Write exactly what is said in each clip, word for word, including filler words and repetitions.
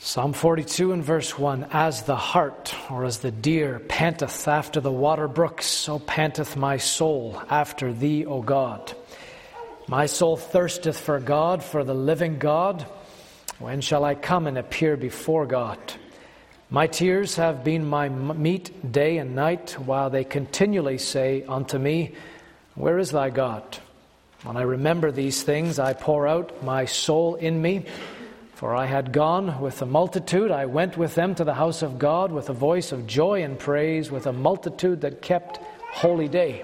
Psalm forty-two and verse one, as the hart or as the deer panteth after the water brooks, so panteth my soul after thee, O God. My soul thirsteth for God, for the living God. When shall I come and appear before God? My tears have been my meat day and night, while they continually say unto me, where is thy God? When I remember these things, I pour out my soul in me. For I had gone with a multitude, I went with them to the house of God with a voice of joy and praise, with a multitude that kept holy day.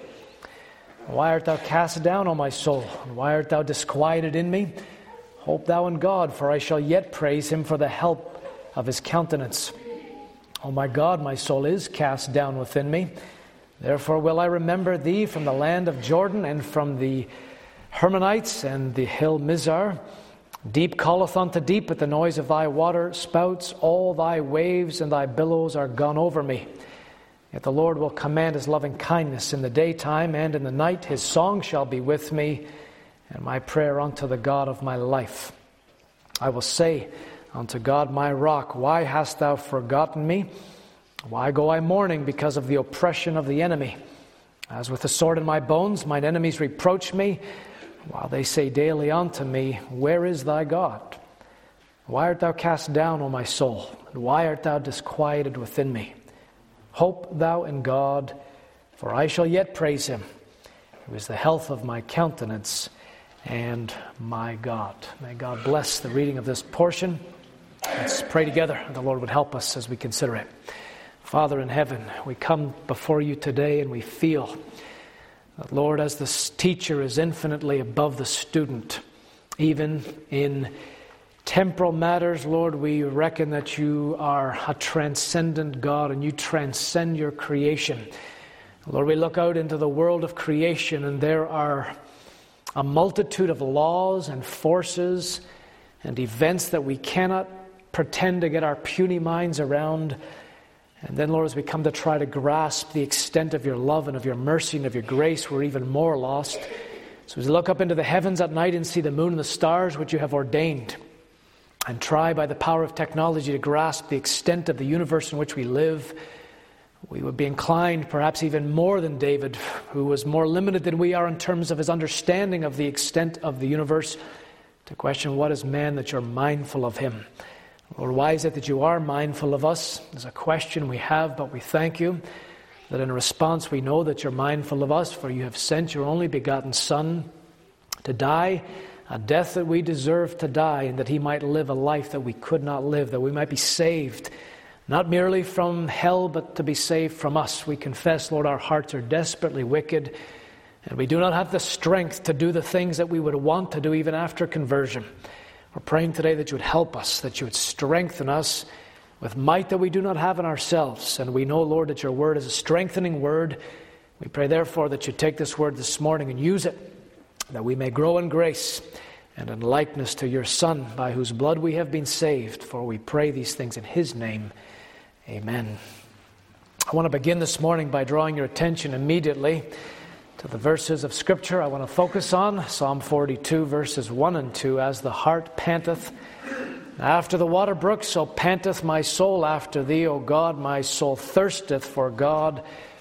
Why art thou cast down, O my soul? And why art thou disquieted in me? Hope thou in God, for I shall yet praise him for the help of his countenance. O my God, my soul is cast down within me. Therefore will I remember thee from the land of Jordan, and from the Hermonites and the hill Mizar. Deep calleth unto deep at the noise of thy water spouts. All thy waves and thy billows are gone over me. Yet the Lord will command his loving kindness in the daytime, and in the night his song shall be with me, and my prayer unto the God of my life. I will say unto God my rock, why hast thou forgotten me? Why go I mourning because of the oppression of the enemy? As with the sword in my bones, mine enemies reproach me, while they say daily unto me, where is thy God? Why art thou cast down, O my soul? And why art thou disquieted within me? Hope thou in God, for I shall yet praise him, who is the health of my countenance and my God. May God bless the reading of this portion. Let's pray together, and the Lord would help us as we consider it. Father in heaven, we come before you today and we feel that, Lord, as the teacher is infinitely above the student, even in temporal matters, Lord, we reckon that you are a transcendent God and you transcend your creation. Lord, we look out into the world of creation and there are a multitude of laws and forces and events that we cannot pretend to get our puny minds around. And then, Lord, as we come to try to grasp the extent of your love and of your mercy and of your grace, we're even more lost. So as we look up into the heavens at night and see the moon and the stars which you have ordained, and try by the power of technology to grasp the extent of the universe in which we live, we would be inclined, perhaps even more than David, who was more limited than we are in terms of his understanding of the extent of the universe, to question, what is man that you're mindful of him? Lord, why is it that you are mindful of us? It's a question we have, but we thank you that in response we know that you're mindful of us, for you have sent your only begotten Son to die a death that we deserve to die, and that he might live a life that we could not live, that we might be saved, not merely from hell, but to be saved from us. We confess, Lord, our hearts are desperately wicked, and we do not have the strength to do the things that we would want to do even after conversion. We're praying today that you would help us, that you would strengthen us with might that we do not have in ourselves. And we know, Lord, that your word is a strengthening word. We pray, therefore, that you take this word this morning and use it, that we may grow in grace and in likeness to your Son, by whose blood we have been saved. For we pray these things in his name. Amen. I want to begin this morning by drawing your attention immediately to the verses of Scripture I want to focus on. Psalm forty-two, verses one and two. As the hart panteth after the water brooks, so panteth my soul after thee, O God. My soul thirsteth for God,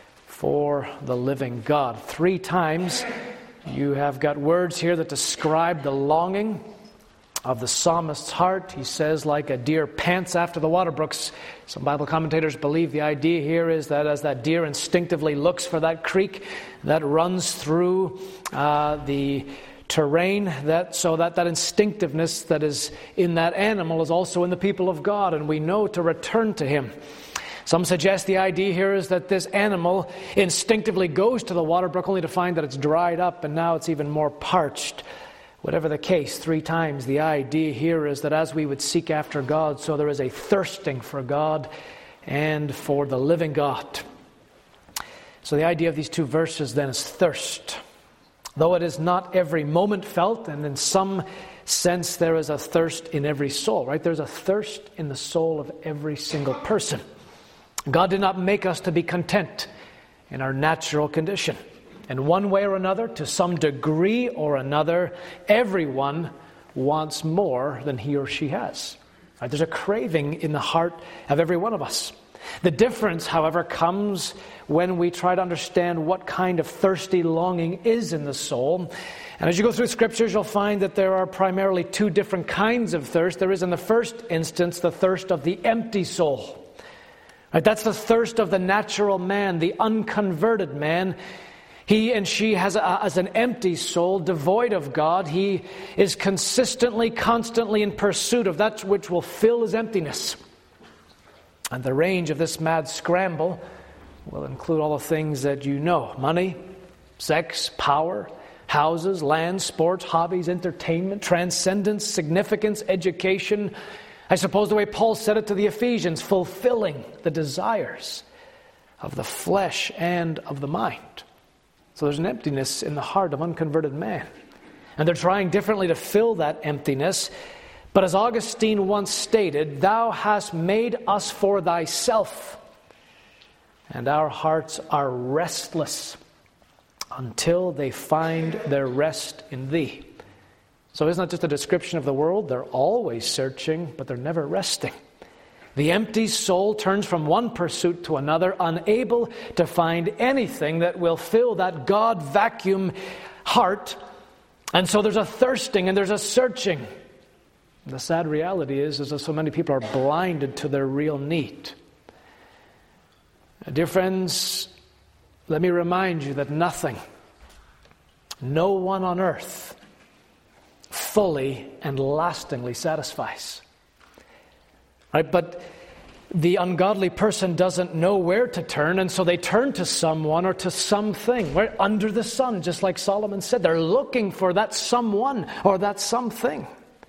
for the living God. Three times you have got words here that describe the longing of the psalmist's heart. He says, like a deer pants after the water brooks. Some Bible commentators believe the idea here is that as that deer instinctively looks for that creek that runs through uh, the terrain, that so that that instinctiveness that is in that animal is also in the people of God, and we know to return to him. Some suggest the idea here is that this animal instinctively goes to the water brook only to find that it's dried up and now it's even more parched. Whatever the case, three times the idea here is that as we would seek after God, so there is a thirsting for God and for the living God. So the idea of these two verses then is thirst. Though it is not every moment felt, and in some sense there is a thirst in every soul, right? There's a thirst in the soul of every single person. God did not make us to be content in our natural condition. In one way or another, to some degree or another, everyone wants more than he or she has. Right? There's a craving in the heart of every one of us. The difference, however, comes when we try to understand what kind of thirsty longing is in the soul. And as you go through Scriptures, you'll find that there are primarily two different kinds of thirst. There is, in the first instance, the thirst of the empty soul. Right? That's the thirst of the natural man, the unconverted man. He and she has, a, has an empty soul, devoid of God. He is consistently, constantly in pursuit of that which will fill his emptiness. And the range of this mad scramble will include all the things that you know: money, sex, power, houses, land, sports, hobbies, entertainment, transcendence, significance, education. I suppose the way Paul said it to the Ephesians, fulfilling the desires of the flesh and of the mind. So there's an emptiness in the heart of unconverted man. And they're trying differently to fill that emptiness. But as Augustine once stated, "Thou hast made us for thyself, and our hearts are restless until they find their rest in thee." So it's not just a description of the world. They're always searching, but they're never resting. The empty soul turns from one pursuit to another, unable to find anything that will fill that God vacuum heart. And so there's a thirsting and there's a searching. The sad reality is, is that so many people are blinded to their real need. Dear friends, let me remind you that nothing, no one on earth, fully and lastingly satisfies. Right? But the ungodly person doesn't know where to turn, and so they turn to someone or to something. Right? Under the sun, just like Solomon said, they're looking for that someone or that something.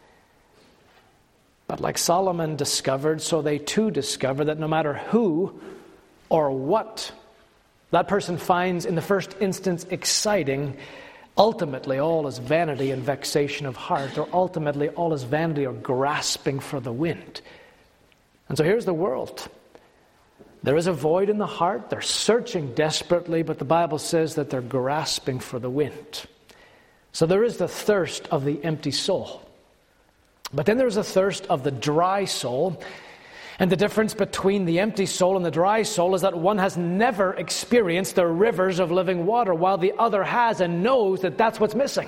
But like Solomon discovered, so they too discover that no matter who or what that person finds in the first instance exciting, ultimately all is vanity and vexation of heart, or ultimately all is vanity or grasping for the wind. And so here's the world. There is a void in the heart. They're searching desperately, but the Bible says that they're grasping for the wind. So there is the thirst of the empty soul. But then there's a thirst of the dry soul. And the difference between the empty soul and the dry soul is that one has never experienced the rivers of living water, while the other has and knows that that's what's missing.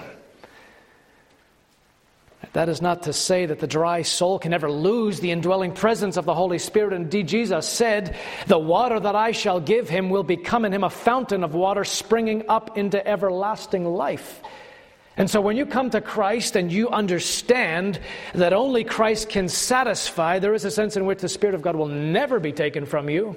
That is not to say that the dry soul can ever lose the indwelling presence of the Holy Spirit. Indeed, Jesus said, "The water that I shall give him will become in him a fountain of water springing up into everlasting life." And so when you come to Christ and you understand that only Christ can satisfy, there is a sense in which the Spirit of God will never be taken from you.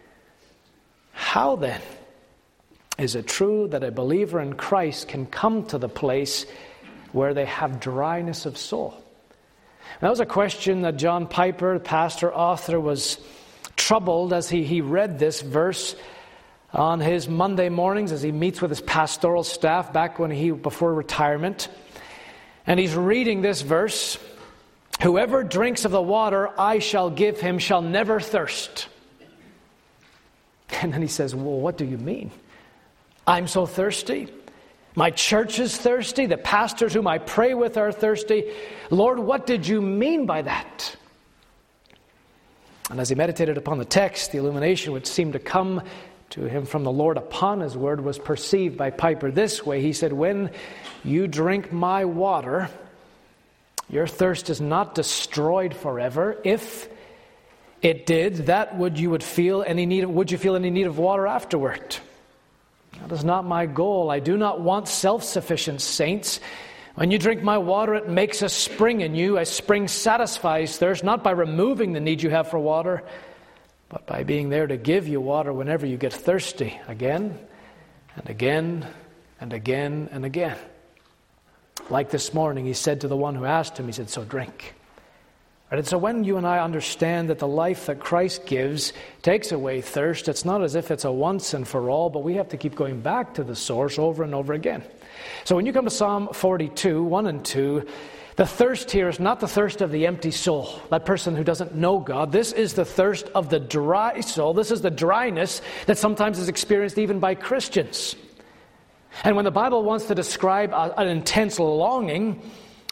How then is it true that a believer in Christ can come to the place where they have dryness of soul? That was a question that John Piper, the pastor, author, was troubled as he, he read this verse on his Monday mornings as he meets with his pastoral staff back when he before retirement. And he's reading this verse, "Whoever drinks of the water I shall give him shall never thirst." And then he says, "Well, what do you mean? I'm so thirsty. My church is thirsty. The pastors whom I pray with are thirsty. Lord, what did you mean by that?" And as he meditated upon the text, the illumination which seemed to come to him from the Lord upon his word was perceived by Piper this way. He said, "When you drink my water, your thirst is not destroyed forever. If it did, that would you would feel any need of, would you feel any need of water afterward? That is not my goal. I do not want self-sufficient saints. When you drink my water, it makes a spring in you. A spring satisfies thirst, not by removing the need you have for water, but by being there to give you water whenever you get thirsty, again and again and again and again." Like this morning, he said to the one who asked him, he said, "So drink." Right? And so when you and I understand that the life that Christ gives takes away thirst, it's not as if it's a once and for all, but we have to keep going back to the source over and over again. So when you come to Psalm forty-two, one and two, the thirst here is not the thirst of the empty soul, that person who doesn't know God. This is the thirst of the dry soul. This is the dryness that sometimes is experienced even by Christians. And when the Bible wants to describe a, an intense longing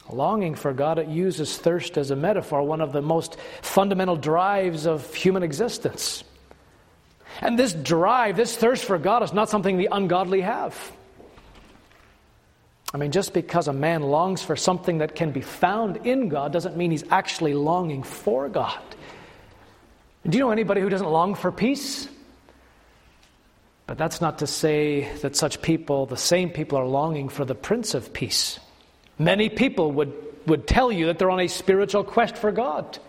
Longing for God, it uses thirst as a metaphor, one of the most fundamental drives of human existence. And this drive, this thirst for God is not something the ungodly have. I mean, just because a man longs for something that can be found in God doesn't mean he's actually longing for God. Do you know anybody who doesn't long for peace? But that's not to say that such people, the same people, are longing for the Prince of Peace. Many people would, would tell you that they're on a spiritual quest for God.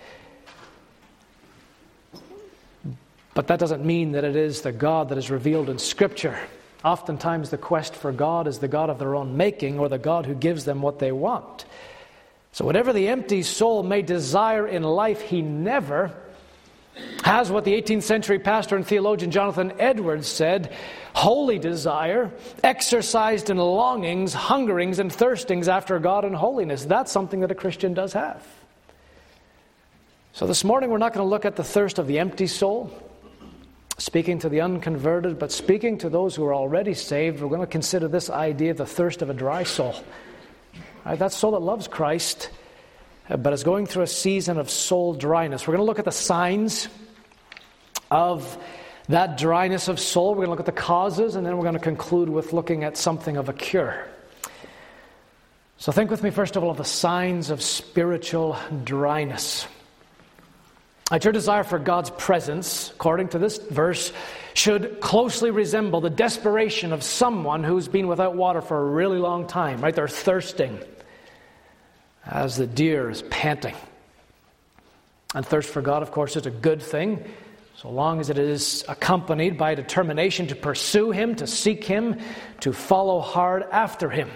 But that doesn't mean that it is the God that is revealed in Scripture. Oftentimes the quest for God is the God of their own making, or the God who gives them what they want. So whatever the empty soul may desire in life, he never has what the eighteenth century pastor and theologian Jonathan Edwards said, holy desire, exercised in longings, hungerings, and thirstings after God and holiness. That's something that a Christian does have. So this morning we're not going to look at the thirst of the empty soul, speaking to the unconverted, but speaking to those who are already saved. We're going to consider this idea of the thirst of a dry soul. Right, that soul that loves Christ, but is going through a season of soul dryness. We're going to look at the signs of that dryness of soul. We're going to look at the causes, and then we're going to conclude with looking at something of a cure. So think with me, first of all, of the signs of spiritual dryness. That your desire for God's presence, according to this verse, should closely resemble the desperation of someone who's been without water for a really long time, right? They're thirsting, as the deer is panting. And thirst for God, of course, is a good thing, so long as it is accompanied by a determination to pursue Him, to seek Him, to follow hard after Him.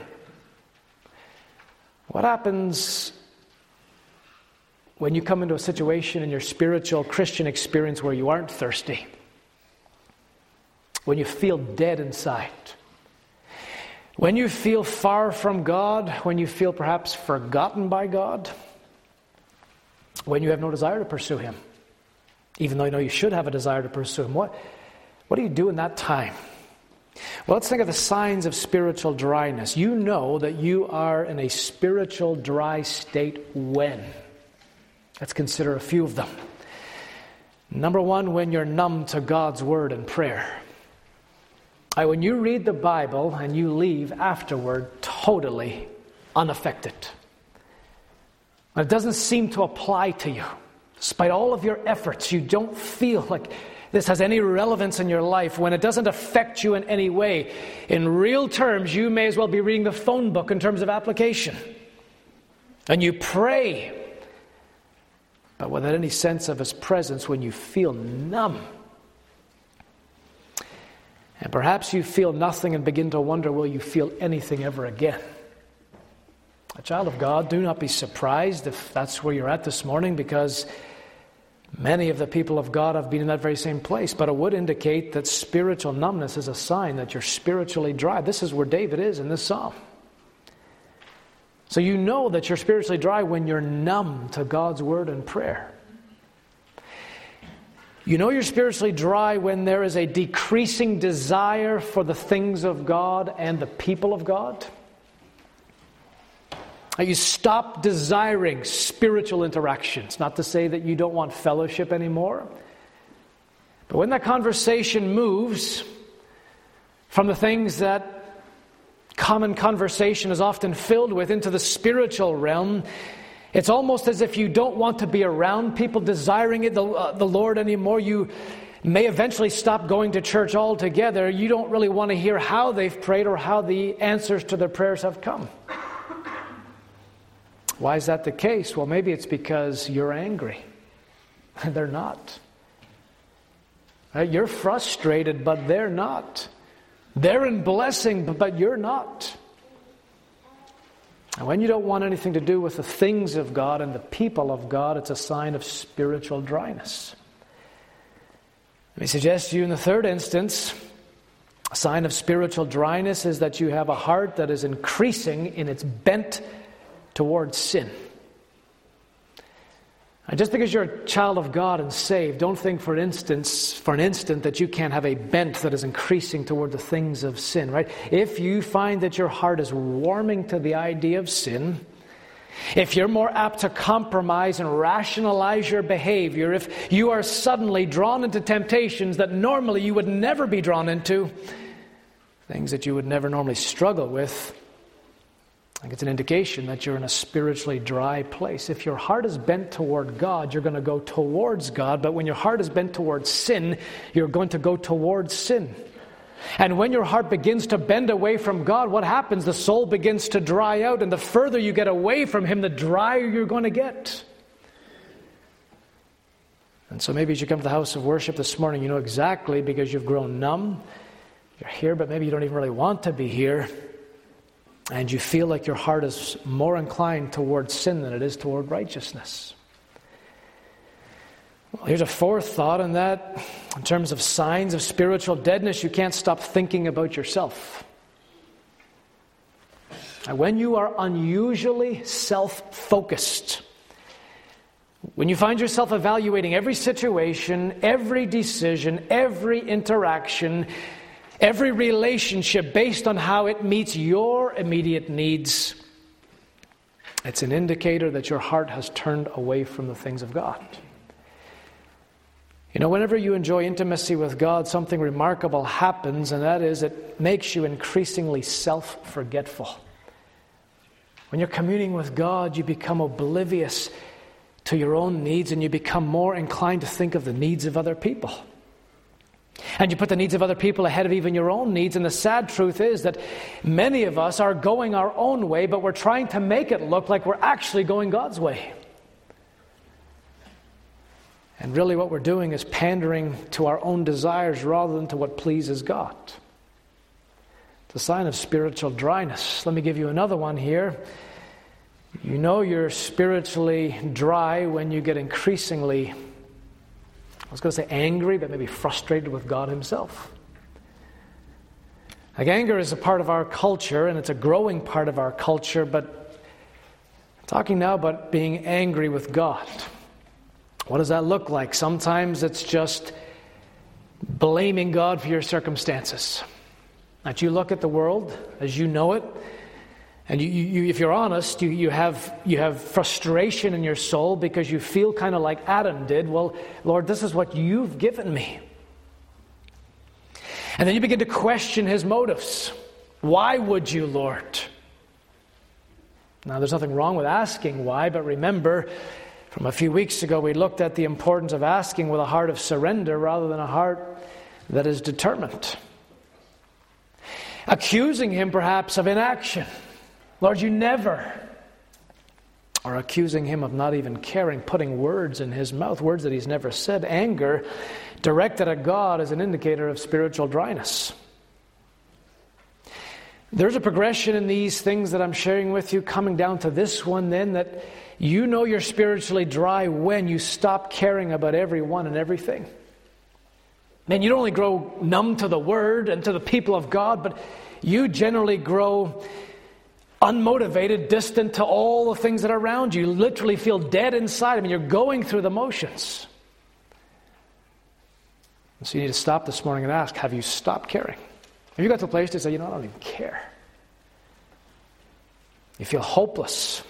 What happens when you come into a situation in your spiritual Christian experience where you aren't thirsty? When you feel dead inside? When you feel far from God, when you feel perhaps forgotten by God, when you have no desire to pursue Him, even though you know you should have a desire to pursue Him, what, what do you do in that time? Well, let's think of the signs of spiritual dryness. You know that you are in a spiritual dry state when? Let's consider a few of them. Number one, when you're numb to God's Word and prayer. Right, when you read the Bible and you leave afterward totally unaffected. When it doesn't seem to apply to you. Despite all of your efforts, you don't feel like this has any relevance in your life. When it doesn't affect you in any way. In real terms, you may as well be reading the phone book in terms of application. And you pray, but without any sense of His presence, when you feel numb. And perhaps you feel nothing and begin to wonder, will you feel anything ever again? A child of God, do not be surprised if that's where you're at this morning, because many of the people of God have been in that very same place. But it would indicate that spiritual numbness is a sign that you're spiritually dry. This is where David is in this psalm. So you know that you're spiritually dry when you're numb to God's Word and prayer. You know you're spiritually dry when there is a decreasing desire for the things of God and the people of God. You stop desiring spiritual interactions. Not to say that you don't want fellowship anymore. But when that conversation moves from the things that common conversation is often filled with into the spiritual realm, it's almost as if you don't want to be around people desiring it, the, uh, the Lord anymore. You may eventually stop going to church altogether. You don't really want to hear how they've prayed or how the answers to their prayers have come. Why is that the case? Well, maybe it's because you're angry. They're not. You're frustrated, but they're not. They're in blessing, but you're not. And when you don't want anything to do with the things of God and the people of God, it's a sign of spiritual dryness. Let me suggest to you in the third instance, a sign of spiritual dryness is that you have a heart that is increasing in its bent towards sin. And just because you're a child of God and saved, don't think for an instance, for an instant that you can't have a bent that is increasing toward the things of sin, right? If you find that your heart is warming to the idea of sin, if you're more apt to compromise and rationalize your behavior, if you are suddenly drawn into temptations that normally you would never be drawn into, things that you would never normally struggle with, I think it's an indication that you're in a spiritually dry place. If your heart is bent toward God, you're going to go towards God. But when your heart is bent towards sin, you're going to go towards sin. And when your heart begins to bend away from God, what happens? The soul begins to dry out. And the further you get away from Him, the drier you're going to get. And so maybe as you come to the house of worship this morning, you know exactly, because you've grown numb. You're here, but maybe you don't even really want to be here. And you feel like your heart is more inclined towards sin than it is toward righteousness. Well, here's a fourth thought, and that, in terms of signs of spiritual deadness, you can't stop thinking about yourself. Now, when you are unusually self-focused, when you find yourself evaluating every situation, every decision, every interaction, every relationship based on how it meets your immediate needs, it's an indicator that your heart has turned away from the things of God. You know, whenever you enjoy intimacy with God, something remarkable happens, and that is it makes you increasingly self-forgetful. When you're communing with God, you become oblivious to your own needs, and you become more inclined to think of the needs of other people. And you put the needs of other people ahead of even your own needs. And the sad truth is that many of us are going our own way, but we're trying to make it look like we're actually going God's way. And really what we're doing is pandering to our own desires rather than to what pleases God. It's a sign of spiritual dryness. Let me give you another one here. You know you're spiritually dry when you get increasingly, I was going to say angry, but maybe frustrated with God Himself. Like, anger is a part of our culture, and it's a growing part of our culture, but I'm talking now about being angry with God. What does that look like? Sometimes it's just blaming God for your circumstances. That you look at the world as you know it, and you, you, if you're honest, you, you have you have frustration in your soul because you feel kind of like Adam did. Well, Lord, this is what you've given me. And then you begin to question His motives. Why would you, Lord? Now, there's nothing wrong with asking why, but remember, from a few weeks ago, we looked at the importance of asking with a heart of surrender rather than a heart that is determined. Accusing Him, perhaps, of inaction. Lord, you never. Or accusing Him of not even caring, putting words in His mouth, words that He's never said. Anger directed at God is an indicator of spiritual dryness. There's a progression in these things that I'm sharing with you, coming down to this one then, that you know you're spiritually dry when you stop caring about everyone and everything. Man, you don't only grow numb to the Word and to the people of God, but you generally grow unmotivated, distant to all the things that are around you. You literally feel dead inside. I mean, you're going through the motions. And so you need to stop this morning and ask, have you stopped caring? Have you got to a place to say, you know, I don't even care? You feel hopeless.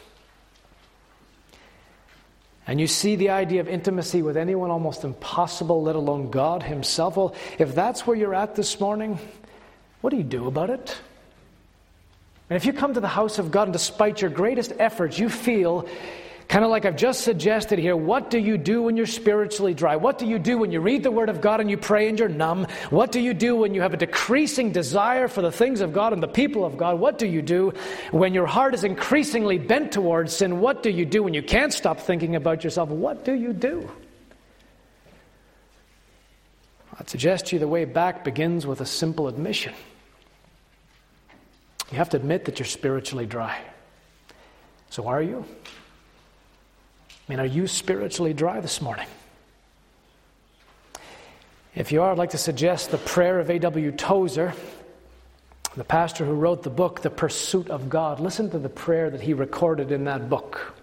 And you see the idea of intimacy with anyone almost impossible, let alone God Himself. Well, if that's where you're at this morning, what do you do about it? And if you come to the house of God and despite your greatest efforts, you feel kind of like I've just suggested here, what do you do when you're spiritually dry? What do you do when you read the Word of God and you pray and you're numb? What do you do when you have a decreasing desire for the things of God and the people of God? What do you do when your heart is increasingly bent towards sin? What do you do when you can't stop thinking about yourself? What do you do? I'd suggest to you the way back begins with a simple admission. You have to admit that you're spiritually dry. So are you? I mean, are you spiritually dry this morning? If you are, I'd like to suggest the prayer of A W Tozer, the pastor who wrote the book, The Pursuit of God. Listen to the prayer that he recorded in that book.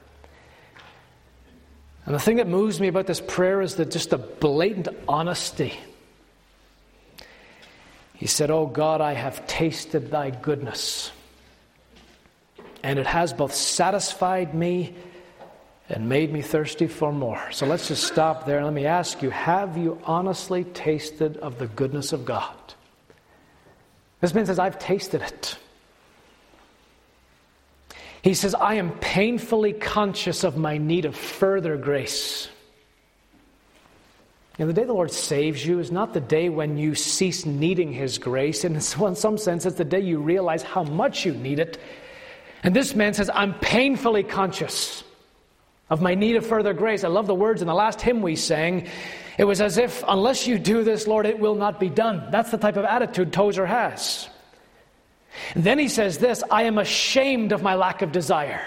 And the thing that moves me about this prayer is that just the blatant honesty. He said, "Oh God, I have tasted thy goodness. and it has both satisfied me and made me thirsty for more. So let's just stop there and let me ask you, have you honestly tasted of the goodness of God? This man says, I've tasted it. He says, I am painfully conscious of my need of further grace. And the day the Lord saves you is not the day when you cease needing His grace. And in some sense, it's the day you realize how much you need it. And this man says, I'm painfully conscious of my need of further grace. I love the words in the last hymn we sang. It was as if, unless you do this, Lord, it will not be done. That's the type of attitude Tozer has. And then he says this, I am ashamed of my lack of desire.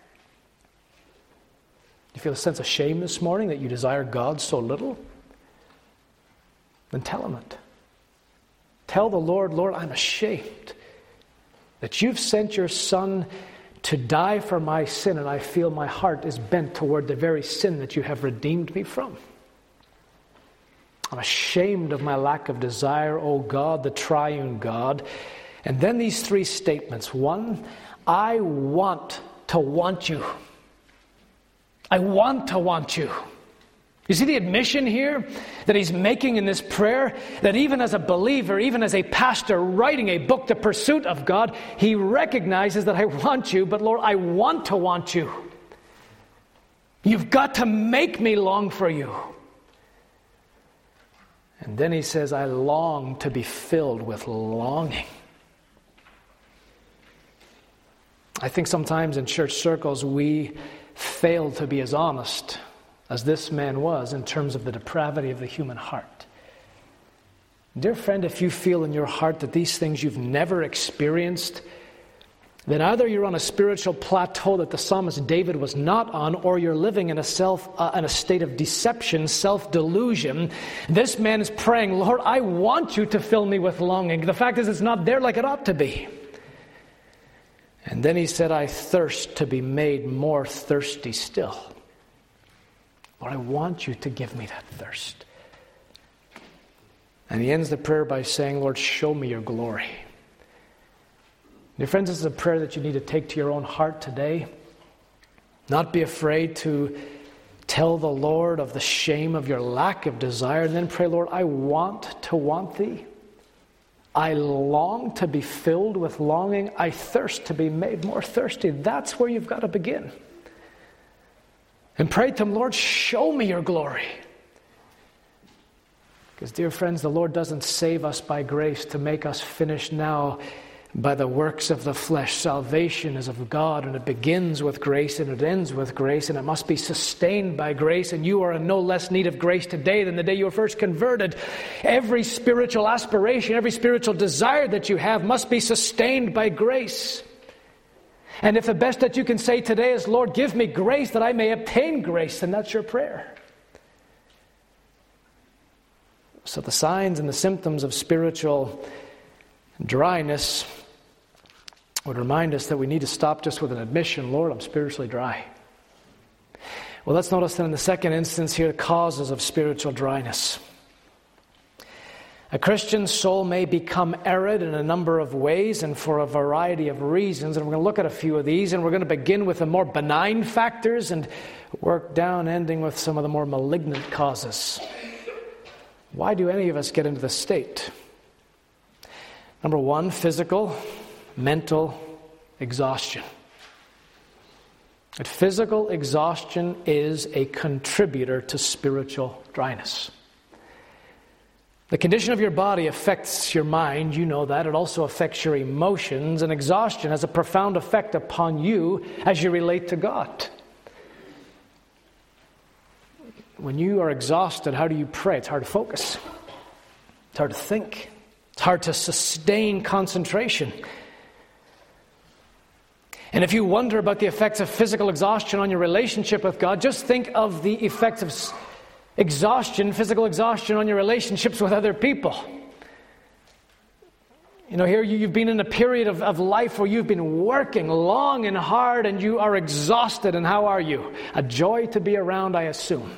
You feel a sense of shame this morning that you desire God so little? Then tell Him it. Tell the Lord, Lord, I'm ashamed that you've sent your Son to die for my sin, and I feel my heart is bent toward the very sin that you have redeemed me from. I'm ashamed of my lack of desire, O God, the triune God. And then these three statements. One, I want to want you. I want to want you. You see the admission here that he's making in this prayer? That even as a believer, even as a pastor writing a book, The Pursuit of God, he recognizes that I want you, but Lord, I want to want you. You've got to make me long for you. And then he says, I long to be filled with longing. I think sometimes in church circles we fail to be as honest as this man was in terms of the depravity of the human heart. Dear friend, if you feel in your heart that these things you've never experienced, then either you're on a spiritual plateau that the psalmist David was not on, or you're living in a self, uh, in a state of deception, self-delusion. This man is praying, Lord, I want you to fill me with longing. The fact is, it's not there like it ought to be. And then he said, I thirst to be made more thirsty still. Lord, I want you to give me that thirst. And he ends the prayer by saying, Lord, show me your glory. Dear friends, this is a prayer that you need to take to your own heart today. Not be afraid to tell the Lord of the shame of your lack of desire, and then pray, Lord, I want to want thee. I long to be filled with longing. I thirst to be made more thirsty. That's where you've got to begin. And pray to Him, Lord, show me your glory. Because, dear friends, the Lord doesn't save us by grace to make us finish now by the works of the flesh. Salvation is of God, and it begins with grace and it ends with grace, and it must be sustained by grace. And you are in no less need of grace today than the day you were first converted. Every spiritual aspiration, every spiritual desire that you have must be sustained by grace. And if the best that you can say today is, Lord, give me grace that I may obtain grace, then that's your prayer. So the signs and the symptoms of spiritual dryness would remind us that we need to stop just with an admission, Lord, I'm spiritually dry. Well, let's notice that in the second instance here, the causes of spiritual dryness. A Christian soul may become arid in a number of ways and for a variety of reasons. And we're going to look at a few of these. And we're going to begin with the more benign factors and work down, ending with some of the more malignant causes. Why do any of us get into this state? Number one, physical, mental exhaustion. That physical exhaustion is a contributor to spiritual dryness. The condition of your body affects your mind, you know that. It also affects your emotions, and exhaustion has a profound effect upon you as you relate to God. When you are exhausted, how do you pray? It's hard to focus. It's hard to think. It's hard to sustain concentration. And if you wonder about the effects of physical exhaustion on your relationship with God, just think of the effects of exhaustion, physical exhaustion on your relationships with other people. You know, here you, you've been in a period of, of life where you've been working long and hard and you are exhausted. And how are you? A joy to be around, I assume.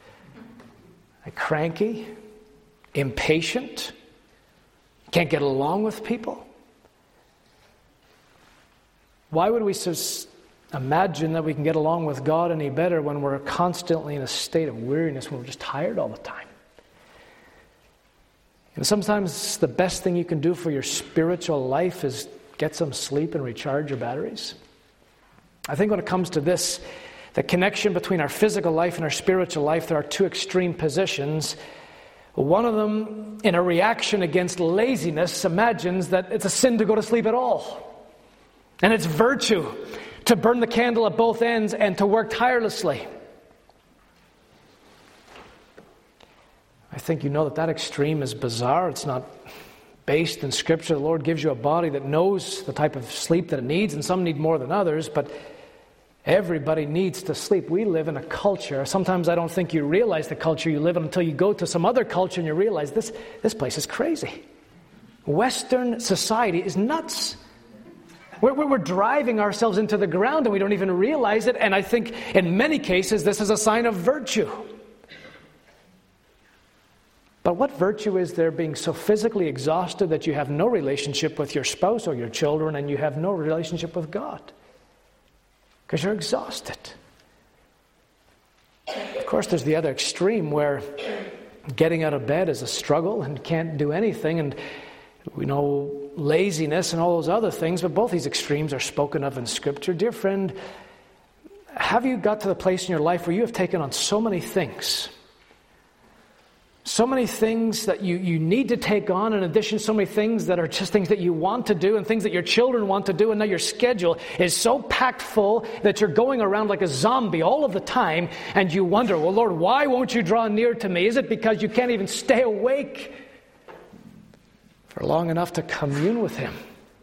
Cranky, impatient, can't get along with people. Why would we so imagine that we can get along with God any better when we're constantly in a state of weariness, when we're just tired all the time? And sometimes the best thing you can do for your spiritual life is get some sleep and recharge your batteries. I think when it comes to this, the connection between our physical life and our spiritual life, there are two extreme positions. One of them, in a reaction against laziness, imagines that it's a sin to go to sleep at all. And it's virtue to burn the candle at both ends and to work tirelessly. I think you know that that extreme is bizarre. It's not based in Scripture. The Lord gives you a body that knows the type of sleep that it needs, and some need more than others, but everybody needs to sleep. We live in a culture. Sometimes I don't think you realize the culture you live in until you go to some other culture and you realize this, this place is crazy. Western society is nuts. We're, we're driving ourselves into the ground and we don't even realize it, and I think in many cases this is a sign of virtue. But what virtue is there being so physically exhausted that you have no relationship with your spouse or your children and you have no relationship with God? Because you're exhausted. Of course, there's the other extreme where getting out of bed is a struggle and can't do anything, and we know laziness and all those other things, but both these extremes are spoken of in Scripture. Dear friend, have you got to the place in your life where you have taken on so many things? So many things that you, you need to take on, in addition, so many things that are just things that you want to do and things that your children want to do, and now your schedule is so packed full that you're going around like a zombie all of the time, and you wonder, well, Lord, why won't you draw near to me? Is it because you can't even stay awake for long enough to commune with Him?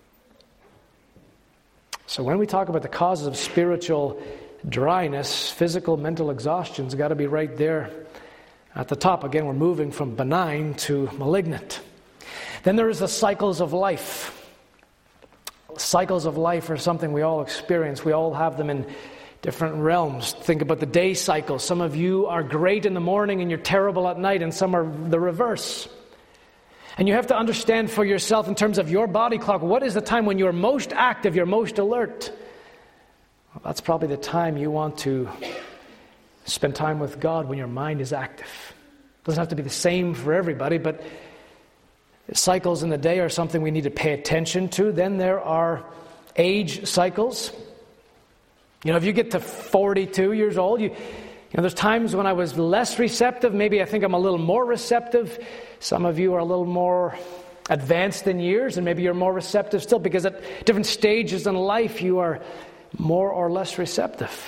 So when we talk about the causes of spiritual dryness, physical, mental exhaustion's got to be right there at the top. Again, we're moving from benign to malignant. Then there is the cycles of life. Cycles of life are something we all experience. We all have them in different realms. Think about the day cycle. Some of you are great in the morning and you're terrible at night, and some are the reverse. And you have to understand for yourself in terms of your body clock, what is the time when you're most active, you're most alert? Well, that's probably the time you want to spend time with God, when your mind is active. It doesn't have to be the same for everybody, but cycles in the day are something we need to pay attention to. Then there are age cycles. You know, if you get to forty-two years old, you, you know, there's times when I was less receptive. Maybe I think I'm a little more receptive. Some of you are a little more advanced in years, and maybe you're more receptive still, because at different stages in life you are more or less receptive.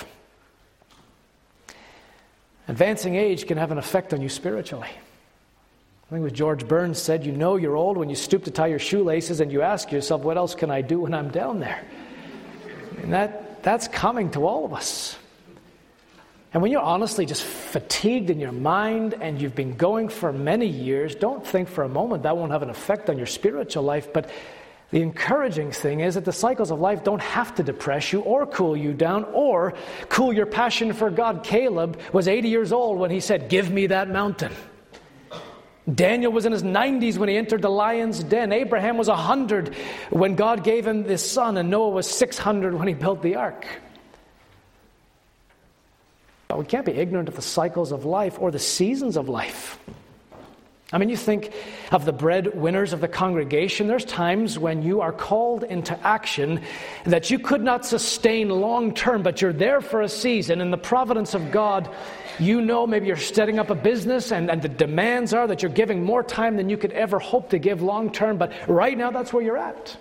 Advancing age can have an effect on you spiritually. I think what George Burns said, you know you're old when you stoop to tie your shoelaces and you ask yourself, what else can I do when I'm down there? And that, that's coming to all of us. And when you're honestly just fatigued in your mind and you've been going for many years, don't think for a moment that won't have an effect on your spiritual life. But the encouraging thing is that the cycles of life don't have to depress you or cool you down or cool your passion for God. Caleb was eighty years old when he said, give me that mountain. Daniel was in his nineties when he entered the lion's den. Abraham was one hundred when God gave him this son, and Noah was six hundred when he built the ark. But we can't be ignorant of the cycles of life or the seasons of life. I mean, you think of the breadwinners of the congregation. There's times when you are called into action that you could not sustain long term, but you're there for a season. In the providence of God, you know maybe you're setting up a business and, and the demands are that you're giving more time than you could ever hope to give long term, but right now that's where you're at.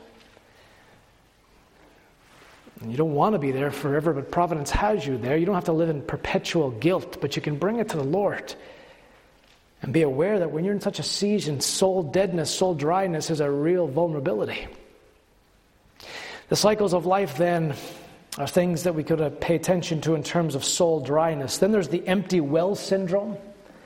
And you don't want to be there forever, but providence has you there. You don't have to live in perpetual guilt, but you can bring it to the Lord. And be aware that when you're in such a season, soul deadness, soul dryness is a real vulnerability. The cycles of life then are things that we could pay attention to in terms of soul dryness. Then there's the empty well syndrome.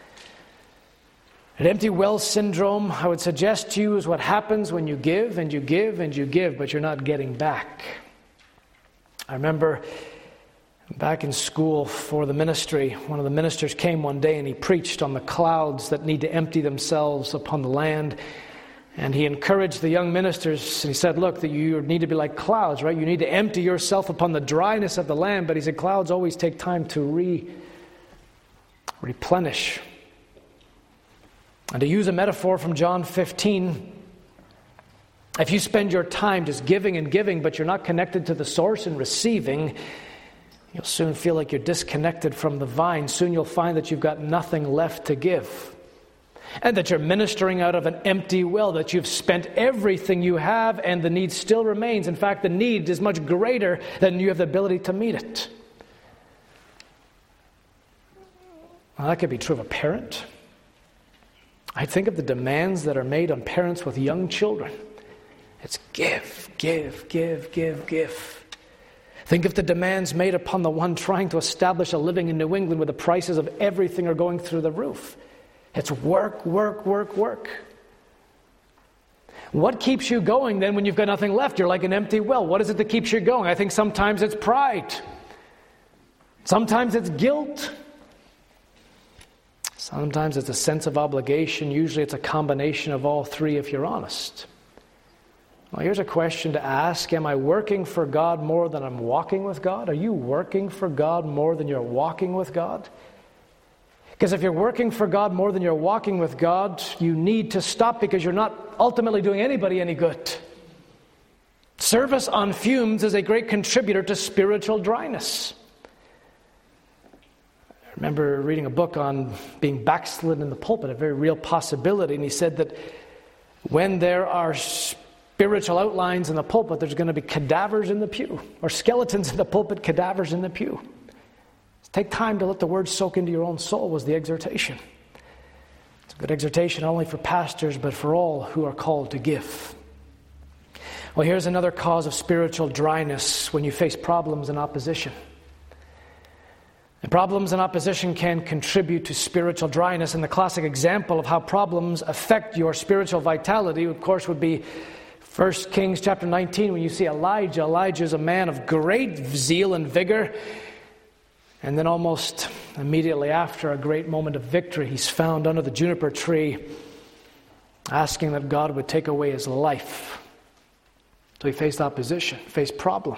An empty well syndrome, I would suggest to you, is what happens when you give and you give and you give, but you're not getting back. I remember back in school for the ministry, one of the ministers came one day and he preached on the clouds that need to empty themselves upon the land. And he encouraged the young ministers, and he said, look, that you need to be like clouds, right? You need to empty yourself upon the dryness of the land. But he said, clouds always take time to re, replenish. And to use a metaphor from John fifteen, if you spend your time just giving and giving, but you're not connected to the source and receiving, you'll soon feel like you're disconnected from the vine. Soon you'll find that you've got nothing left to give. And that you're ministering out of an empty well, that you've spent everything you have and the need still remains. In fact, the need is much greater than you have the ability to meet it. Well, that could be true of a parent. I think of the demands that are made on parents with young children. It's give, give, give, give, give. Think of the demands made upon the one trying to establish a living in New England where the prices of everything are going through the roof. It's work, work, work, work. What keeps you going then when you've got nothing left? You're like an empty well. What is it that keeps you going? I think sometimes it's pride. Sometimes it's guilt. Sometimes it's a sense of obligation. Usually it's a combination of all three if you're honest. Well, here's a question to ask. Am I working for God more than I'm walking with God? Are you working for God more than you're walking with God? Because if you're working for God more than you're walking with God, you need to stop because you're not ultimately doing anybody any good. Service on fumes is a great contributor to spiritual dryness. I remember reading a book on being backslidden in the pulpit, a very real possibility, and he said that when there are spiritual outlines in the pulpit, there's going to be cadavers in the pew, or skeletons in the pulpit, cadavers in the pew. Take time to let the word soak into your own soul was the exhortation. It's a good exhortation not only for pastors, but for all who are called to give. Well, here's another cause of spiritual dryness when you face problems and opposition. And problems and opposition can contribute to spiritual dryness. And the classic example of how problems affect your spiritual vitality, of course, would be First Kings chapter nineteen, when you see Elijah. Elijah is a man of great zeal and vigor. And then almost immediately after a great moment of victory, he's found under the juniper tree asking that God would take away his life. So he faced opposition, faced problem.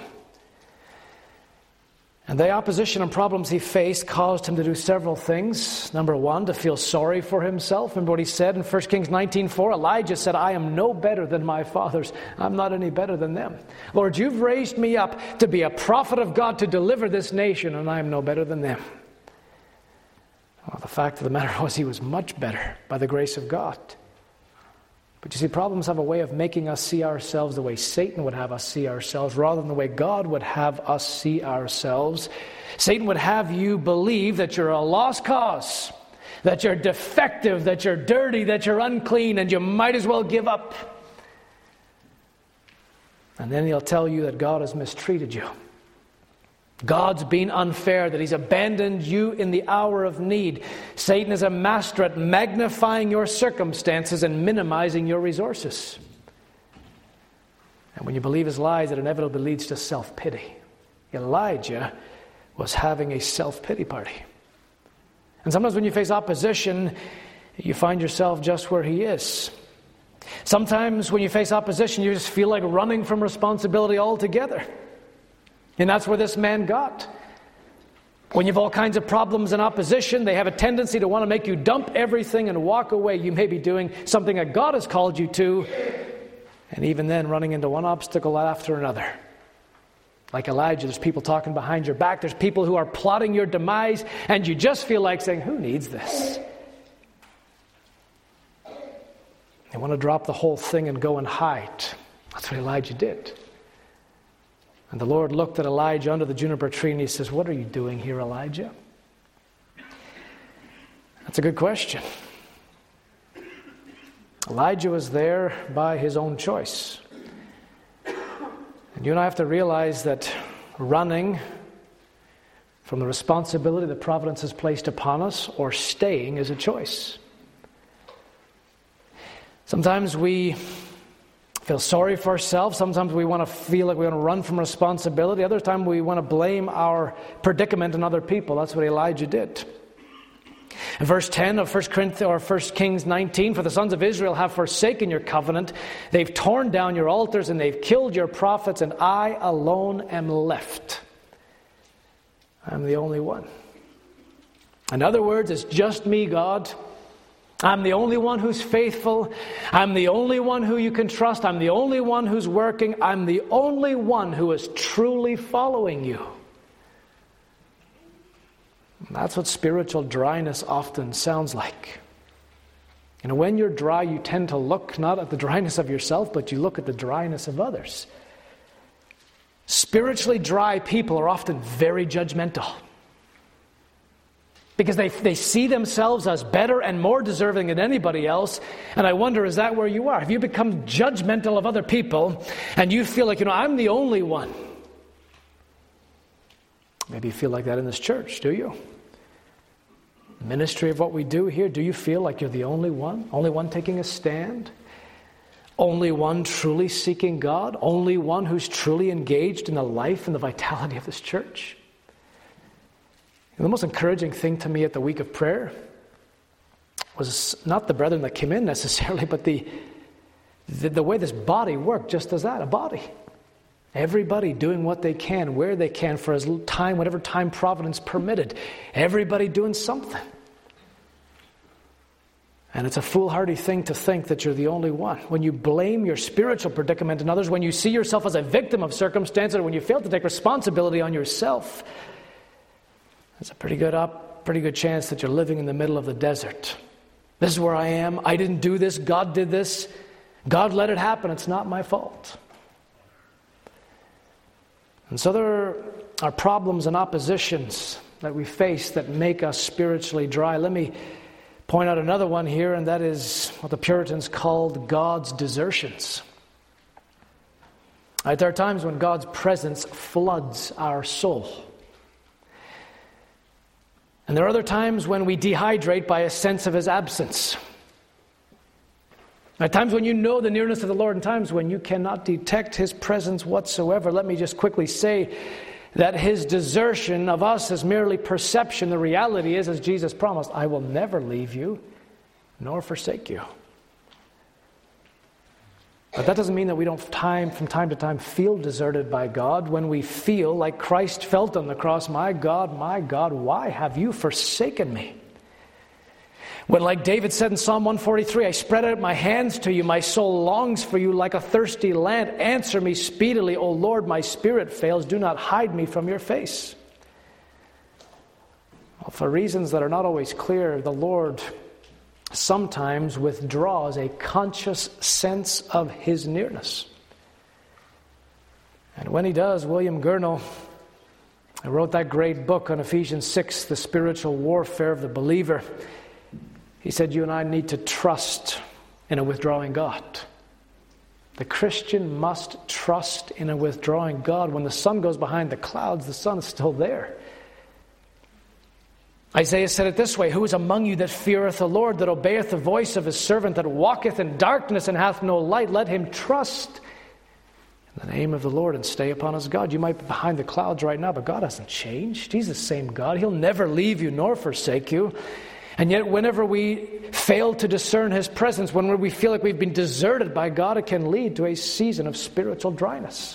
And the opposition and problems he faced caused him to do several things. Number one, to feel sorry for himself. Remember what he said in First Kings nineteen four? Elijah said, I am no better than my fathers. I'm not any better than them. Lord, you've raised me up to be a prophet of God to deliver this nation, and I am no better than them. Well, the fact of the matter was he was much better by the grace of God. But you see, problems have a way of making us see ourselves the way Satan would have us see ourselves rather than the way God would have us see ourselves. Satan would have you believe that you're a lost cause, that you're defective, that you're dirty, that you're unclean, and you might as well give up. And then he'll tell you that God has mistreated you. God's been unfair, that he's abandoned you in the hour of need. Satan is a master at magnifying your circumstances and minimizing your resources. And when you believe his lies, it inevitably leads to self-pity. Elijah was having a self-pity party. And sometimes when you face opposition, you find yourself just where he is. Sometimes when you face opposition, you just feel like running from responsibility altogether. And that's where this man got. When you have all kinds of problems and opposition, they have a tendency to want to make you dump everything and walk away. You may be doing something that God has called you to, and even then running into one obstacle after another. Like Elijah, there's people talking behind your back. There's people who are plotting your demise, and you just feel like saying, who needs this? They want to drop the whole thing and go and hide. That's what Elijah did. And the Lord looked at Elijah under the juniper tree and he says, what are you doing here, Elijah? That's a good question. Elijah was there by his own choice. And you and I have to realize that running from the responsibility that providence has placed upon us or staying is a choice. Sometimes we feel sorry for ourselves. Sometimes we want to feel like we want to run from responsibility. Other times we want to blame our predicament on other people. That's what Elijah did. In verse ten of First Corinthians or First Kings nineteen, for the sons of Israel have forsaken your covenant, they've torn down your altars, and they've killed your prophets, and I alone am left. I'm the only one. In other words, it's just me, God. I'm the only one who's faithful. I'm the only one who you can trust. I'm the only one who's working. I'm the only one who is truly following you. And that's what spiritual dryness often sounds like. You know, when you're dry, you tend to look not at the dryness of yourself, but you look at the dryness of others. Spiritually dry people are often very judgmental. Because they, they see themselves as better and more deserving than anybody else. And I wonder, is that where you are? Have you become judgmental of other people and you feel like, you know, I'm the only one? Maybe you feel like that in this church, do you? The ministry of what we do here, do you feel like you're the only one? Only one taking a stand? Only one truly seeking God? Only one who's truly engaged in the life and the vitality of this church? And the most encouraging thing to me at the week of prayer was not the brethren that came in necessarily, but the, the, the way this body worked just as that, a body. Everybody doing what they can, where they can, for as time, whatever time providence permitted. Everybody doing something. And it's a foolhardy thing to think that you're the only one. When you blame your spiritual predicament in others, when you see yourself as a victim of circumstances, or when you fail to take responsibility on yourself, there's a pretty good up, pretty good chance that you're living in the middle of the desert. This is where I am. I didn't do this. God did this. God let it happen. It's not my fault. And so there are problems and oppositions that we face that make us spiritually dry. Let me point out another one here, and that is what the Puritans called God's desertions. Right, there are times when God's presence floods our soul. And there are other times when we dehydrate by a sense of His absence. At times when you know the nearness of the Lord, and times when you cannot detect His presence whatsoever. Let me just quickly say that His desertion of us is merely perception. The reality is, as Jesus promised, I will never leave you nor forsake you. But that doesn't mean that we don't time from time to time feel deserted by God. When we feel like Christ felt on the cross, my God, my God, why have you forsaken me? When, like David said in Psalm one forty-three, I spread out my hands to you, my soul longs for you like a thirsty land. Answer me speedily, O Lord, my spirit fails. Do not hide me from your face. Well, for reasons that are not always clear, the Lord sometimes withdraws a conscious sense of His nearness. And when He does, William Gurnall, who wrote that great book on Ephesians six, The Spiritual Warfare of the Believer, he said, you and I need to trust in a withdrawing God. The Christian must trust in a withdrawing God. When the sun goes behind the clouds, the sun is still there. Isaiah said it this way, who is among you that feareth the Lord, that obeyeth the voice of His servant, that walketh in darkness and hath no light? Let him trust in the name of the Lord and stay upon His God. You might be behind the clouds right now, but God hasn't changed. He's the same God. He'll never leave you nor forsake you. And yet whenever we fail to discern His presence, when we feel like we've been deserted by God, it can lead to a season of spiritual dryness.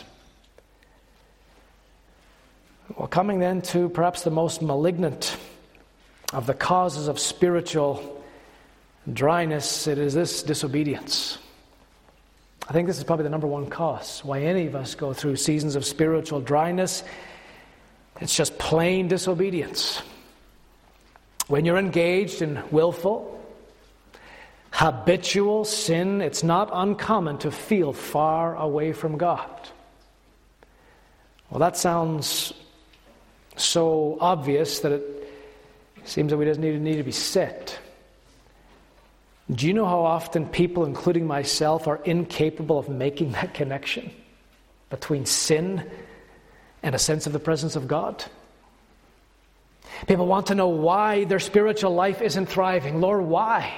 Well, coming then to perhaps the most malignant of the causes of spiritual dryness, it is this disobedience. I think this is probably the number one cause why any of us go through seasons of spiritual dryness. It's just plain disobedience. When you're engaged in willful, habitual sin, it's not uncommon to feel far away from God. Well, that sounds so obvious that it seems that we doesn't need, need to be said. Do you know how often people, including myself, are incapable of making that connection between sin and a sense of the presence of God? People want to know why their spiritual life isn't thriving. Lord, why?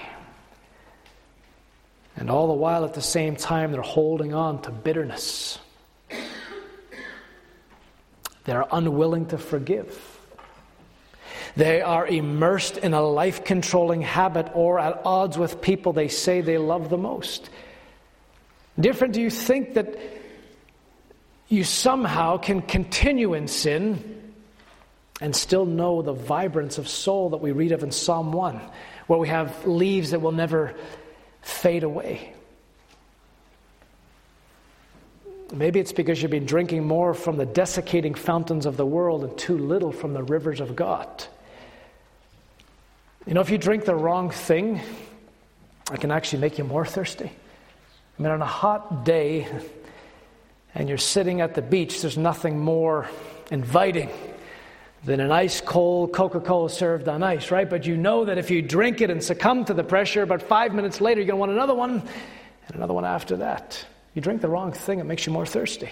And all the while at the same time, they're holding on to bitterness. They're unwilling to forgive. They are immersed in a life-controlling habit or at odds with people they say they love the most. Different, do you think that you somehow can continue in sin and still know the vibrance of soul that we read of in Psalm one, where we have leaves that will never fade away? Maybe it's because you've been drinking more from the desiccating fountains of the world and too little from the rivers of God. You know, if you drink the wrong thing, it can actually make you more thirsty. I mean, on a hot day, and you're sitting at the beach, there's nothing more inviting than an ice cold Coca-Cola served on ice, right? But you know that if you drink it and succumb to the pressure, about five minutes later, you're going to want another one, and another one after that. You drink the wrong thing, it makes you more thirsty.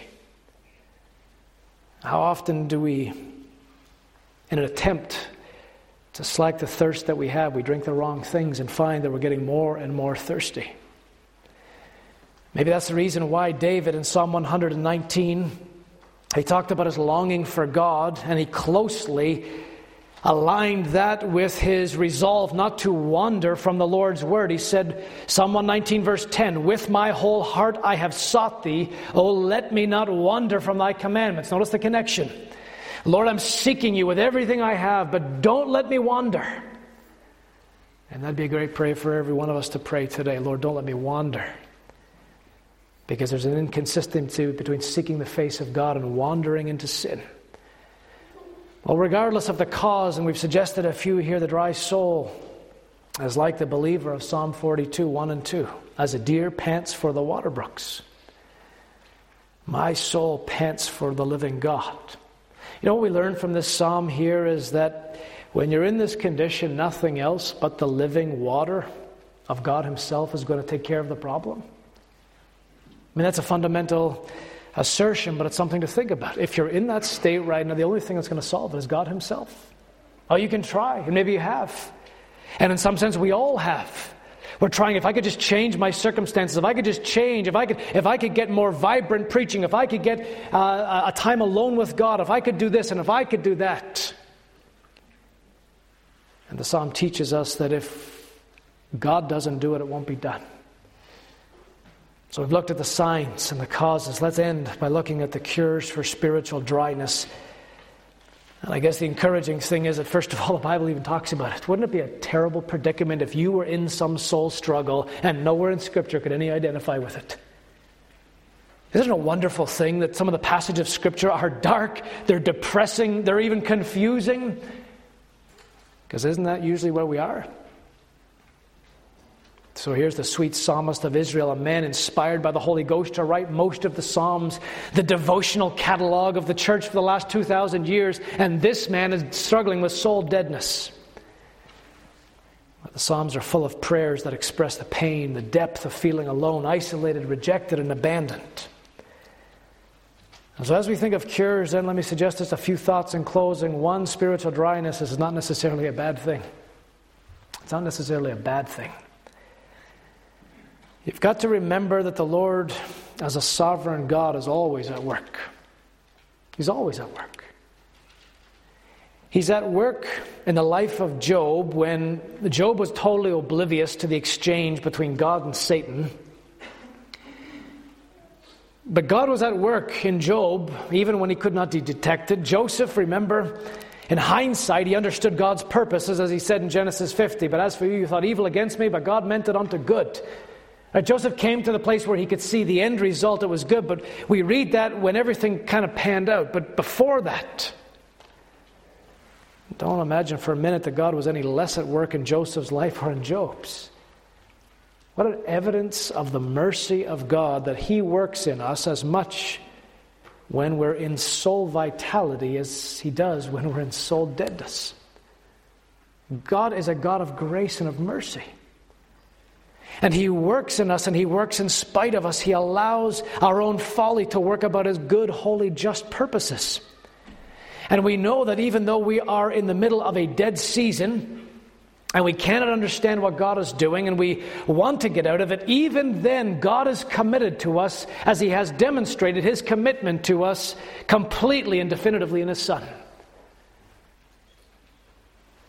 How often do we, in an attempt to slack the thirst that we have, we drink the wrong things and find that we're getting more and more thirsty? Maybe that's the reason why David in Psalm one hundred nineteen, he talked about his longing for God, and he closely aligned that with his resolve not to wander from the Lord's word. He said, Psalm one nineteen verse ten, "With my whole heart I have sought thee. O let me not wander from thy commandments." Notice the connection. Lord, I'm seeking you with everything I have, but don't let me wander. And that'd be a great prayer for every one of us to pray today. Lord, don't let me wander. Because there's an inconsistency between seeking the face of God and wandering into sin. Well, regardless of the cause, and we've suggested a few here, the dry soul is like the believer of Psalm forty-two, one and two. As a deer pants for the water brooks, my soul pants for the living God. You know what we learn from this psalm here is that when you're in this condition, nothing else but the living water of God himself is going to take care of the problem. I mean, that's a fundamental assertion, but it's something to think about. If you're in that state right now, the only thing that's going to solve it is God himself. Oh, you can try, and maybe you have. And in some sense, we all have. We're trying, if I could just change my circumstances, if I could just change, if I could if I could get more vibrant preaching, if I could get uh, a time alone with God, if I could do this and if I could do that. And the psalm teaches us that if God doesn't do it, it won't be done. So we've looked at the signs and the causes. Let's end by looking at the cures for spiritual dryness. And I guess the encouraging thing is that, first of all, the Bible even talks about it. Wouldn't it be a terrible predicament if you were in some soul struggle and nowhere in Scripture could any identify with it? Isn't it a wonderful thing that some of the passages of Scripture are dark, they're depressing, they're even confusing? Because isn't that usually where we are? So here's the sweet psalmist of Israel, a man inspired by the Holy Ghost to write most of the Psalms, the devotional catalog of the church for the last two thousand years, and this man is struggling with soul deadness. The Psalms are full of prayers that express the pain, the depth of feeling alone, isolated, rejected, and abandoned. And so as we think of cures, then let me suggest just a few thoughts in closing. One, spiritual dryness is not necessarily a bad thing. It's not necessarily a bad thing. You've got to remember that the Lord, as a sovereign God, is always at work. He's always at work. He's at work in the life of Job when Job was totally oblivious to the exchange between God and Satan. But God was at work in Job, even when he could not be detected. Joseph, remember, in hindsight, he understood God's purposes, as he said in Genesis fifty. But as for you, you thought evil against me, but God meant it unto good. Right, Joseph came to the place where he could see the end result. It was good, but we read that when everything kind of panned out. But before that, don't imagine for a minute that God was any less at work in Joseph's life or in Job's. What an evidence of the mercy of God that he works in us as much when we're in soul vitality as he does when we're in soul deadness. God is a God of grace and of mercy. And he works in us, and he works in spite of us. He allows our own folly to work about his good, holy, just purposes. And we know that even though we are in the middle of a dead season, and we cannot understand what God is doing, and we want to get out of it, even then God is committed to us, as he has demonstrated his commitment to us completely and definitively in his Son.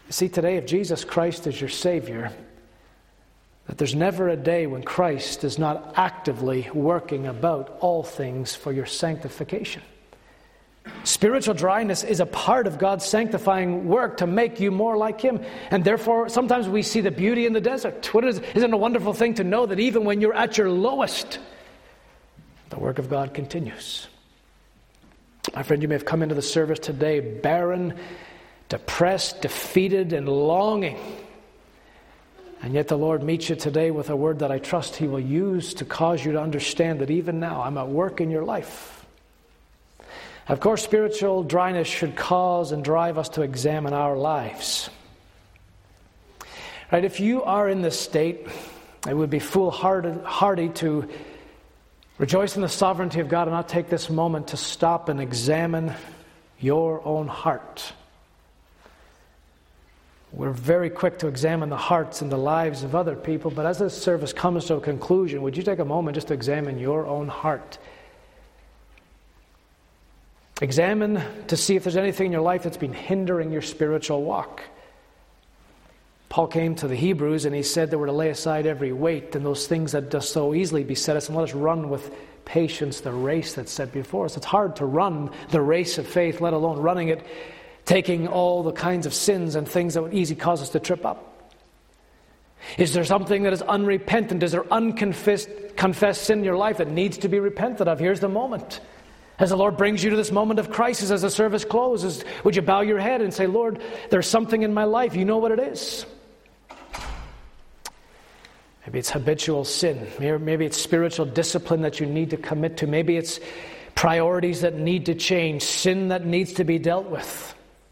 See, today, if Jesus Christ is your Savior, that there's never a day when Christ is not actively working about all things for your sanctification. Spiritual dryness is a part of God's sanctifying work to make you more like Him. And therefore, sometimes we see the beauty in the desert. What is, isn't it a wonderful thing to know that even when you're at your lowest, the work of God continues? My friend, you may have come into the service today barren, depressed, defeated, and longing. And yet the Lord meets you today with a word that I trust He will use to cause you to understand that even now I'm at work in your life. Of course, spiritual dryness should cause and drive us to examine our lives. Right? If you are in this state, it would be foolhardy to rejoice in the sovereignty of God and not take this moment to stop and examine your own heart. We're very quick to examine the hearts and the lives of other people, but as this service comes to a conclusion, would you take a moment just to examine your own heart? Examine to see if there's anything in your life that's been hindering your spiritual walk. Paul came to the Hebrews and he said that we're to lay aside every weight and those things that just so easily beset us, and let us run with patience the race that's set before us. It's hard to run the race of faith, let alone running it taking all the kinds of sins and things that would easily cause us to trip up. Is there something that is unrepentant? Is there unconfessed confessed sin in your life that needs to be repented of? Here's the moment. As the Lord brings you to this moment of crisis as the service closes, would you bow your head and say, Lord, there's something in my life. You know what it is. Maybe it's habitual sin. Maybe it's spiritual discipline that you need to commit to. Maybe it's priorities that need to change, sin that needs to be dealt with.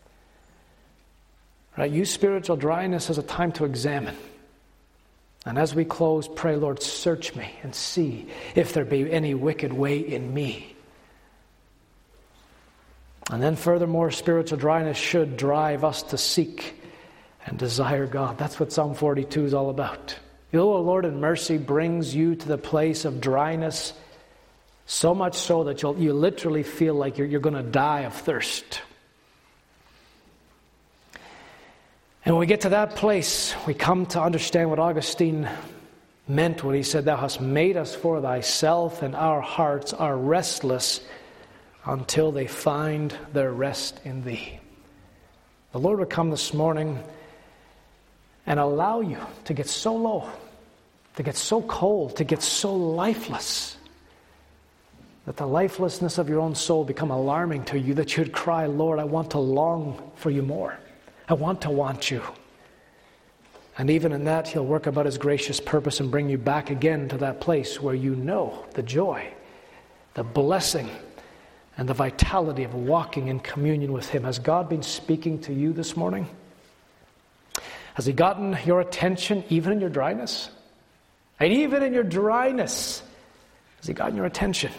Right? Use spiritual dryness as a time to examine. And as we close, pray, Lord, search me and see if there be any wicked way in me. And then furthermore, spiritual dryness should drive us to seek and desire God. That's what Psalm forty-two is all about. You know, the Lord in mercy brings you to the place of dryness, so much so that you'll, you literally feel like you're, you're going to die of thirst. And when we get to that place, we come to understand what Augustine meant when he said, Thou hast made us for thyself, and our hearts are restless until they find their rest in thee. The Lord would come this morning and allow you to get so low, to get so cold, to get so lifeless, that the lifelessness of your own soul become alarming to you, that you'd cry, Lord, I want to long for you more. I want to want you. And even in that, He'll work about His gracious purpose and bring you back again to that place where you know the joy, the blessing, and the vitality of walking in communion with Him. Has God been speaking to you this morning? Has He gotten your attention even in your dryness? And even in your dryness, has He gotten your attention?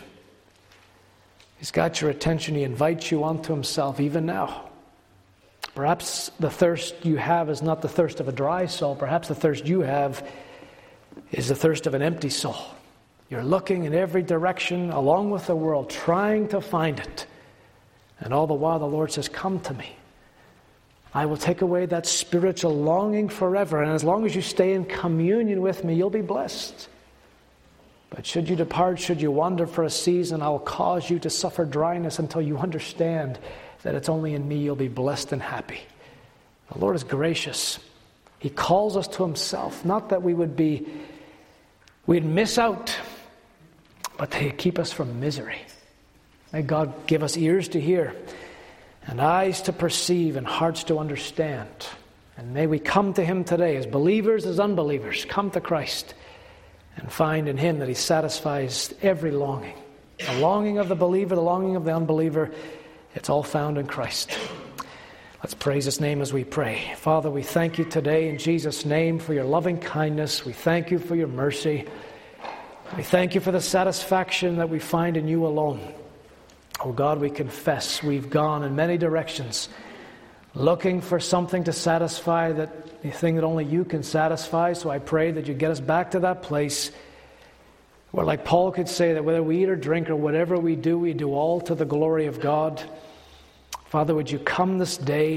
He's got your attention. He invites you onto Himself even now. Perhaps the thirst you have is not the thirst of a dry soul. Perhaps the thirst you have is the thirst of an empty soul. You're looking in every direction along with the world, trying to find it. And all the while the Lord says, come to me. I will take away that spiritual longing forever. And as long as you stay in communion with me, you'll be blessed. But should you depart, should you wander for a season, I will cause you to suffer dryness until you understand that it's only in me you'll be blessed and happy. The Lord is gracious. He calls us to Himself, not that we would be, we'd miss out, but to keep us from misery. May God give us ears to hear and eyes to perceive and hearts to understand. And may we come to Him today as believers, as unbelievers, come to Christ and find in Him that He satisfies every longing. The longing of the believer, the longing of the unbeliever, it's all found in Christ. Let's praise His name as we pray. Father, we thank You today in Jesus' name for Your loving kindness. We thank You for Your mercy. We thank You for the satisfaction that we find in You alone. Oh God, we confess we've gone in many directions looking for something to satisfy, that the thing that only You can satisfy. So I pray that You get us back to that place where, like Paul could say, that whether we eat or drink or whatever we do, we do all to the glory of God. Father, would You come this day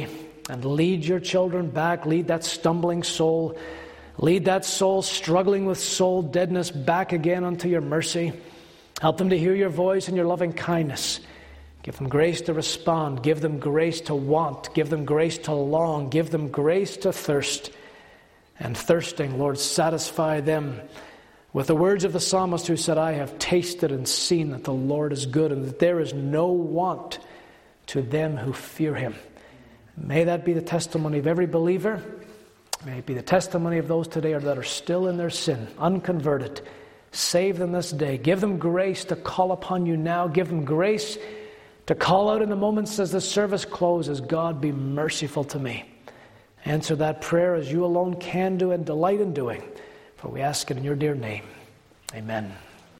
and lead your children back. Lead that stumbling soul. Lead that soul struggling with soul deadness back again unto your mercy. Help them to hear your voice and your loving kindness. Give them grace to respond. Give them grace to want. Give them grace to long. Give them grace to thirst. And thirsting, Lord, satisfy them with the words of the psalmist who said, I have tasted and seen that the Lord is good and that there is no want to them who fear him. May that be the testimony of every believer. May it be the testimony of those today that are still in their sin, unconverted. Save them this day. Give them grace to call upon you now. Give them grace to call out in the moments as the service closes, God, be merciful to me. Answer that prayer as you alone can do and delight in doing. For we ask it in your dear name. Amen.